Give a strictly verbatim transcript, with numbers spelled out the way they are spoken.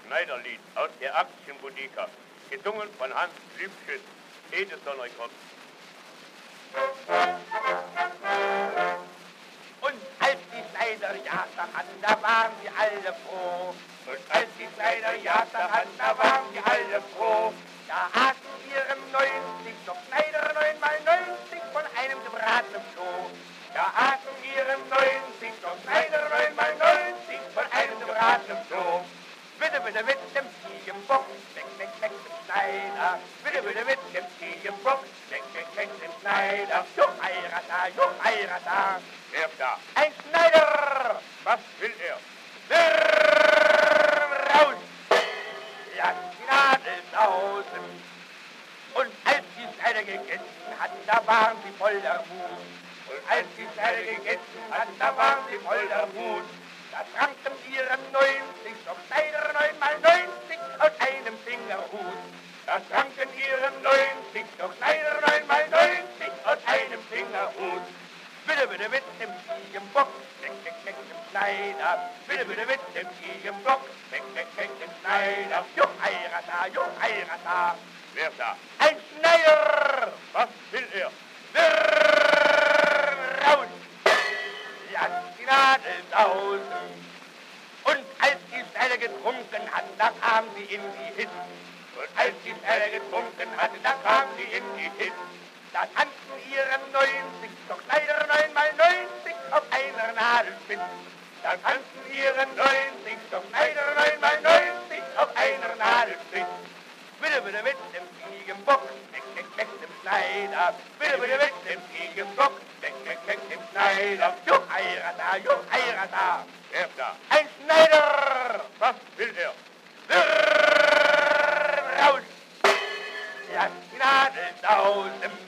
Schneiderlied aus der Aktienboutique, gesungen von Hans Lübchen, Edison Rekord. Und als die Schneiderjagd hatten, da waren sie alle froh. Und als die Schneiderjagd hatten, da waren sie alle froh. Da aßen ihren neunzig, doch Schneider neunmal neunzig von einem gebratenen Floh. Da aßen ihren neunzig, doch Schneider neunmal neunzig von einem gebratenen Floh. Bitte, bitte mit dem Ziegenbock, weg, weg, weg dem Schneider. Bitte, bitte mit dem Ziegenbock, weg, weg, weg dem Schneider. Juch, Eirata, juch, Eirata. Wer ist da? Ein Schneider! Was will er? Raus! Lass die Nadel sausen. Und als die Schneider gegessen hatten, da waren sie voll der Mut. Und als die Schneider gegessen hatten, da waren sie voll der Mut. Da tranken ihre neunzig, doch Schneider neunmal neunzig aus einem Fingerhut. Da tranken ihre neunzig, doch Schneider neunmal neunzig aus einem Fingerhut. Bitte, bitte mit dem Ziegenbock, weg, weg, weg dem Schneider. Bitte, bitte mit dem Ziegenbock, weg, weg, weg dem Schneider. Juch, Eirata, juch, Eirata. Wer ist da? Ein Schneider! Was will er? Raus! Lass die Nadel sausen. Und als die Schneider getrunken hatten, da kamen sie in die Hit. Und als die Schneider getrunken hatten, da kamen sie in die Hit. Da tanzten ihre neunzig, doch Schneider neunmal neunzig auf einer Nadel spitz. Da tanzten ihre neunzig, doch Schneider neunmal neunzig auf einer Nadel spitz. Bitte, bitte mit dem Ziegenbock, weg, weg, weg dem Schneider. Bitte, bitte mit dem Ziegenbock, weg, weg, weg dem Schneider. Juch, Eirata, juch, Eirata. Wer ist da? Ein Schneider! Was will er? Raus! Lass die Nadel sausen.